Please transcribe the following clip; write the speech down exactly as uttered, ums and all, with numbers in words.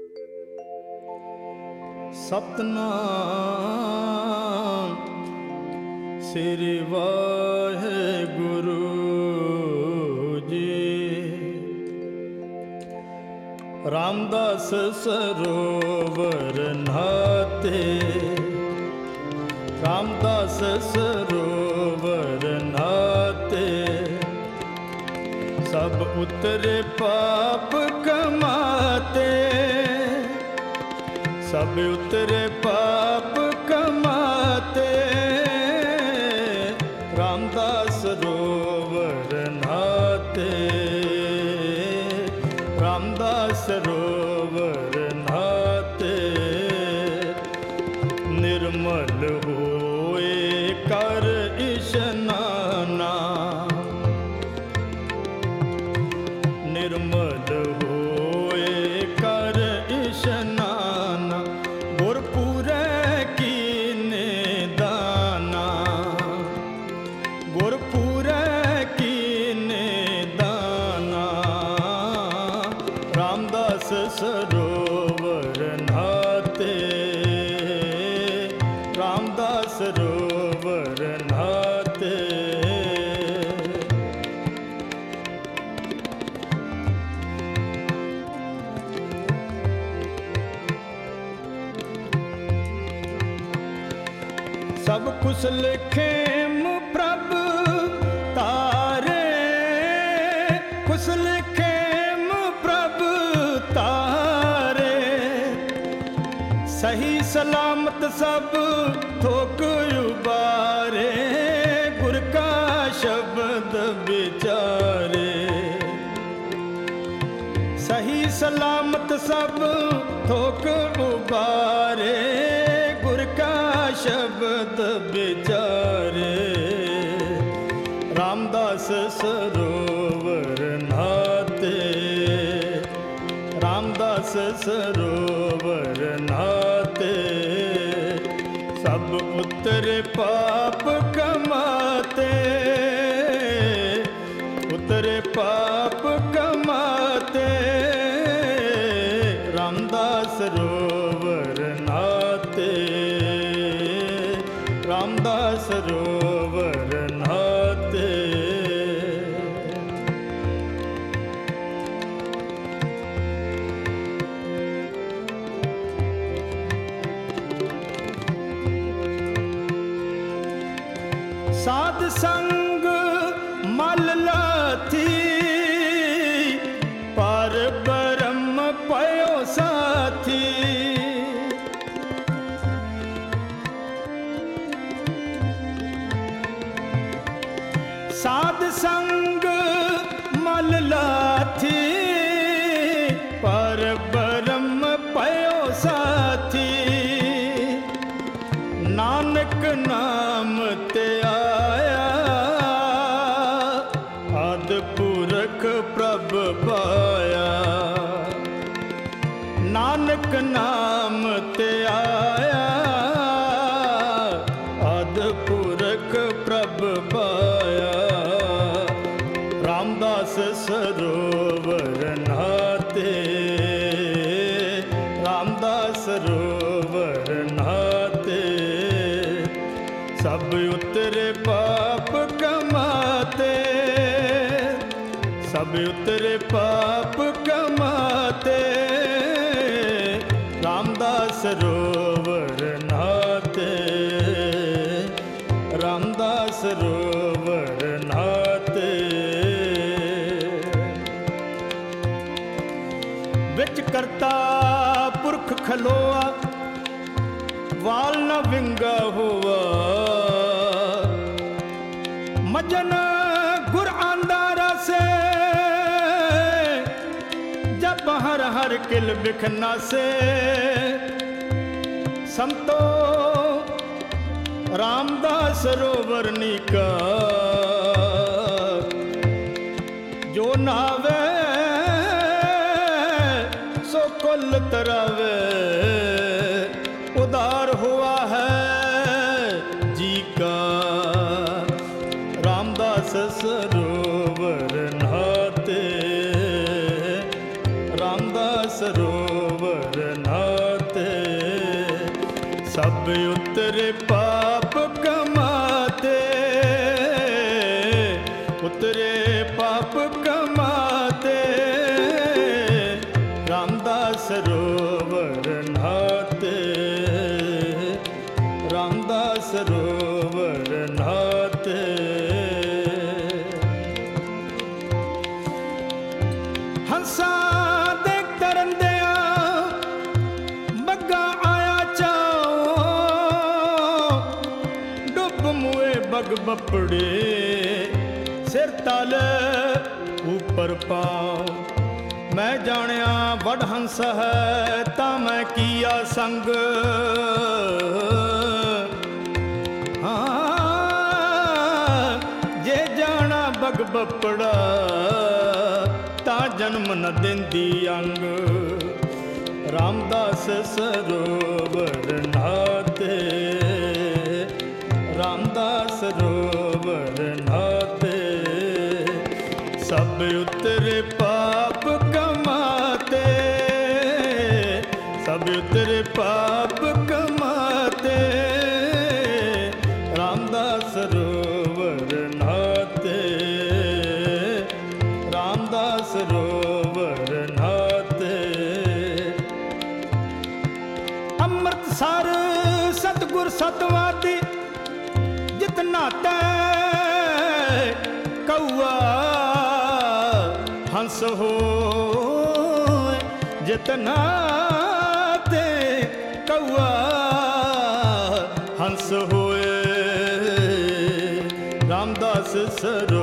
ਸਤਨਾਮ ਸ੍ਰੀ ਵਾਹਿਗੁਰੂ ਜੀ। ਰਾਮਦਾਸ ਸਰੋਵਰ ਨਹਾਤੇ, ਰਾਮਦਾਸ ਸਰੋਵਰ ਨਹਾਤੇ, ਸਭ ਉਤਰੇ ਪਾਪ ਕਮਾਤੇ, ਸਭ ਉਤਰੇ ਪਾਪ ਕਮਾਤੇ, ਰਾਮਦਾਸ ਸਰੋਵਰ ਨਹਾਤੇ, ਰਾਮਦਾਸ ਸਰੋਵਰ ਨਹਾਤੇ, ਨਿਰਮਲ ਹੋਏ ਕਰ ਇਸ਼ਨਾਨਾ, ਨਿਰਮਲ ਹੋਏ ਕਰ ਇਸ਼ਨਾਨਾ, ਗੁਰਪੂਰੈ ਕੀਨੇ ਦਾਨਾ, ਗੁਰਪੂਰੈ ਕੀਨੇ ਦਾਨਾ, ਰਾਮਦਾਸ ਸਰੋਵਰ ਨਹਾਤੇ, ਰਾਮਦਾਸ ਸਰੋਵਰ ਨਹਾਤੇ। ਸਭ ਕੁਸਲ ਖੇਮ ਪ੍ਰਭ ਤਾਰੇ, ਕੁਸਲ ਖੇਮ ਪ੍ਰਭ ਤਾਰੇ, ਸਹੀ ਸਲਾਮਤ ਸਭ ਥੋਕ ਉਬਾਰੇ, ਗੁਰ ਕਾ ਸ਼ਬਦ ਵਿਚਾਰੇ, ਸਹੀ ਸਲਾਮਤ ਸਭ ਥੋਕ ਉਬਾਰੇ, ਗੁਰ ਕਾ ਸ਼ਬਦ ਵਿਚਾਰੇ, ਰਾਮਦਾਸ ਸਰੋਵਰ ਨਹਾਤੇ, ਰਾਮਦਾਸ ਸਰੋਵਰ ਨਹਾਤੇ, ਸਭ ਉਤਰੇ ਪਾਪ ਕਮਾਤੇ, ਉਤਰੇ ਪਾਪ ਕਮਾਤੇ, ਰਾਮਦਾਸ ਸਰੋਵਰ ਨਹਾਤੇ, ਰਾਮਦਾਸ ਸਰੋਵਰ ਨਹਾਤੇ। ਸਾਧ ਸੰਗ ਮਲ ਲਾਥੀ, ਪਰ ਬ੍ਰਹਮ ਪਇਓ ਸਾਥੀ, ਸਾਧ ਸੰਗ ਮਲ ਲਾਥੀ, ਪਰ ਬ੍ਰਹਮ ਪਇਓ ਸਾਥੀ, ਨਾਨਕ ਨਾਮ ਤੇ ਆਇਆ, ਆਦਿ ਪੁਰਖ ਪ੍ਰਭ ਪਾਇਆ, ਨਾਨਕ ਨਾਮ ਤੇ ਆਇਆ, ਆਦਿ ਪੁਰਖ ਪ੍ਰਭ ਪਾਇਆ, ਰਾਮਦਾਸ ਸਰੋਵਰ ਨਹਾਤੇ, ਰਾਮਦਾਸ ਸਰੋਵਰ ਨਹਾਤੇ, ਸਭ ਉਤਰੇ ਪਾਪ ਕਮਾਤੇ, ਸਭ ਉਤਰੇ ਪਾਪ ਕਮਾਤੇ, ਰਾਮਦਾਸ ਸਰੋਵਰ ਨਹਾਤੇ, ਰਾਮਦਾਸ ਸਰੋਵਰ ਨਹਾਤੇ। ਵਿੱਚ ਕਰਤਾ ਪੁਰਖ ਖਲੋਆ, ਵਾਲ ਨ ਵਿੰਗਾ ਹੋਆ, ਮਜਨ ਗੁਰ ਆਂਦਾ ਰਸੇ, ਜਪ ਹਰ ਹਰ ਕਿਲ ਬਿਖਨਾਸੇ, ਸੰਤੋ ਰਾਮਦਾਸ ਸਰੋਵਰ ਨੀਕਾ, ਜੋ ਨਾਵੇ ਸੋ ਕੁਲ ਤਰਾਵੇ, ਉਦਾਰ ਹੁਆ ਹੈ ਜੀ ਕਾ, ਰਾਮਦਾਸ ਸਰੋਵਰ ਨਹਾਤੇ, ਰਾਮ ਰਾਮਦਾਸ ਸਰੋਵਰ ਨਾਤੇ, ਸਭ ਉਤਰੇ ਪਾਪ ਕਮਾਤੇ, ਉਤਰੇ ਪਾਪ ਕਮਾਤੇ, ਰਾਮਦਾਸ ਸਰੋਵਰ ਨਾਤੇ, ਰਾਮਦਾਸ ਸਰੋਵਰ ਨਾਤੇ। ਹੰਸਾਂ ਦੇ ਕਰੰਦਿਆਂ ਬੱਗਾ ਆਇਆ ਚਾਓ, ਡੁੱਬ ਮੂਏ ਬਗ ਬੱਪੜੇ, ਸਿਰ ਤਲ ਉੱਪਰ ਪਾਓ। ਮੈਂ ਜਾਣਿਆ ਵਡ ਹੰਸ ਹੈ ਤਾਂ ਮੈਂ ਕੀਆ ਸੰਗ, ਹਾਂ ਜੇ ਜਾਣਾ ਬਗ ਬੱਪੜਾ ਤਾਂ ਜਨਮ ਨ ਦਿੰਦੀ ਅੰਗ। ਰਾਮਦਾਸ ਸਰੋਵਰ ਨਾਤੇ, ਰਾਮਦਾਸ ਸਰੋਵਰ ਨਾਤੇ, ਸਭ ਉਤਰੇ ਪਾਪ ਕਮਾਤੇ, ਸਭ ਉਤਰੇ ਪਾਪ ਕਮਾਤੇ, ਰਾਮਦਾਸ ਸਰੋਵਰ ਨਾਤੇ, ਰਾਮਦਾਸ ਸਰੋਵਰ ਨਾਤੇ। ਅੰਮ੍ਰਿਤਸਰ ਸਤਿਗੁਰ ਸਤਵਾਦੀ ਜਿਤ ਨਾਤੈ, ਕਊਆ ਹੰਸ ਹੋਏ ਜਿਤ ਨਾਤੇ, ਕਊਆ ਹੰਸ ਹੋਏ। ਰਾਮਦਾਸ ਸਰ